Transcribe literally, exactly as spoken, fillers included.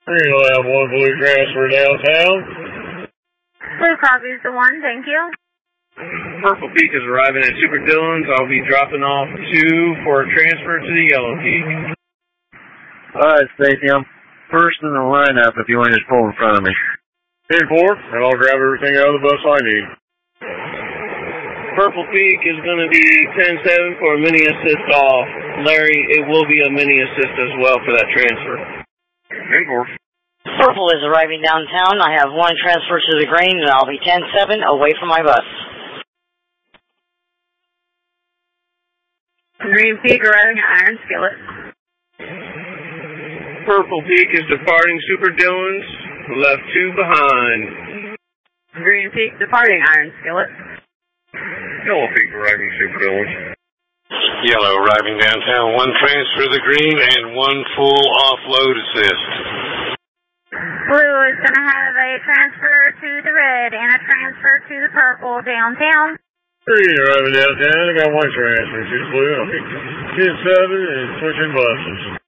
Green will have one blue transfer downtown. Blue copies the one, thank you. Purple Peak is arriving at Super Dillon's. I'll be dropping off two for a transfer to the Yellow Peak. Alright, Stacy, I'm first in the lineup if you want to just pull in front of me. ten four, and I'll grab everything out of the bus I need. Purple Peak is going to be ten seven for a mini assist off. Larry, it will be a mini assist as well for that transfer. ten four. Purple is arriving downtown. I have one transfer to the green, and I'll be ten seven away from my bus. Green Peak arriving at Iron Skillet. Purple Peak is departing Super Dillon's. Left two behind. Green Peak departing Iron Skillet. Yellow Peak arriving Super Dillon's. Yellow arriving downtown. One transfer to the green and one full offload assist. Blue is going to have a transfer to the red and a transfer to the purple downtown. Green arriving downtown. I got one transfer to the blue. I'll be ten seven and switching buses.